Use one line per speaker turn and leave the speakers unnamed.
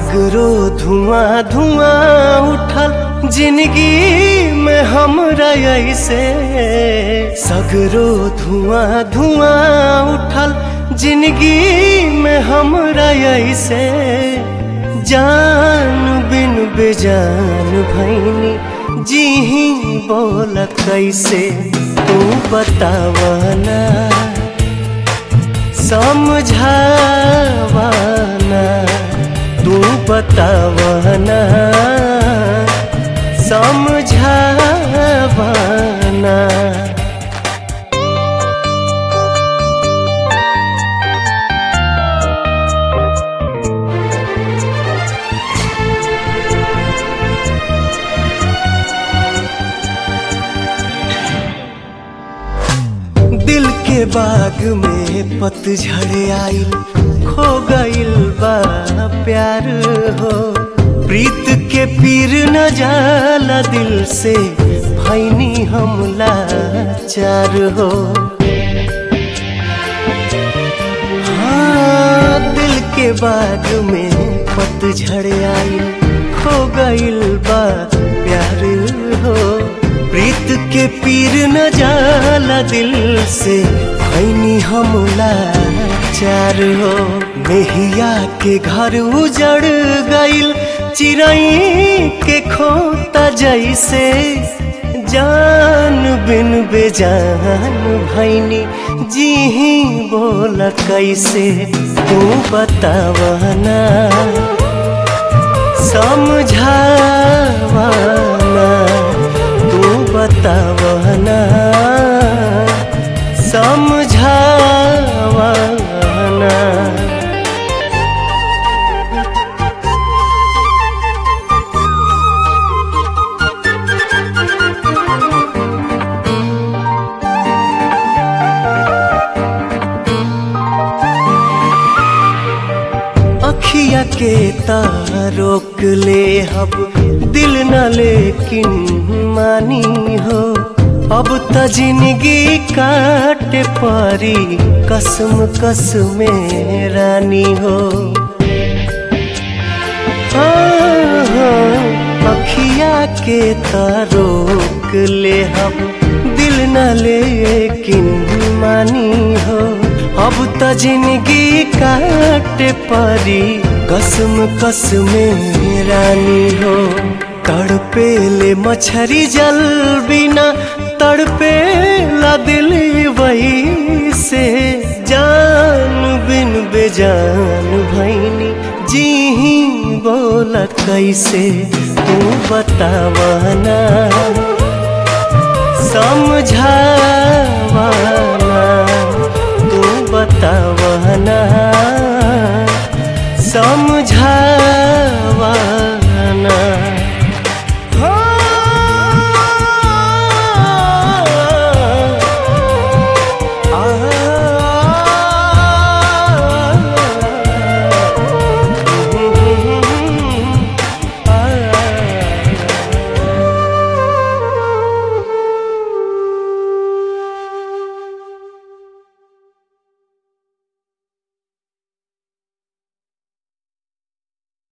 सगरो धुआं धुआं उठल जिंदगी में हमरा ऐसे। सगरो धुआं धुआं उठल जिंदगी में हमरा ऐसे। जान बिन बेजान भैनी जी ही बोल कैसे। तू बतावना समझावना, तू बतावना समझावना। दिल के बाग में पतझड़ आइल, खो गइल बा प्यार हो। प्रीत के पीर न जाला दिल से, भैनी हम लाचार हो। हाँ, दिल के बाग में पतझड़ आइल, खो गइल बा प्यार हो। प्रीत के पीर न जाला दिल से, भैनी हम लाचार हो। मेहिया के घर उजड़ गइल, चिरई के खोता जैसे। जान बिन बेजान भैनी जी ही बोल कैसे। तू बतावना समझावना, तू बतावना समझावना। अखिया के तारोक ले हब दिल न, लेकिन मानी हो। अब त जिंदगी काटे पारी कसम कसम रानी हो। अखिया के तारोक ले हब दिल न, लेकिन मानी हो। अब त जिंदगी काटे पारी कसम कसम रानी हो। तड़पे ले मछरी जल बिना, तड़पे ला दिल वही से। जान बिन बेजान भैनी जी ही बोल कैसे। तू बतावना समझावना।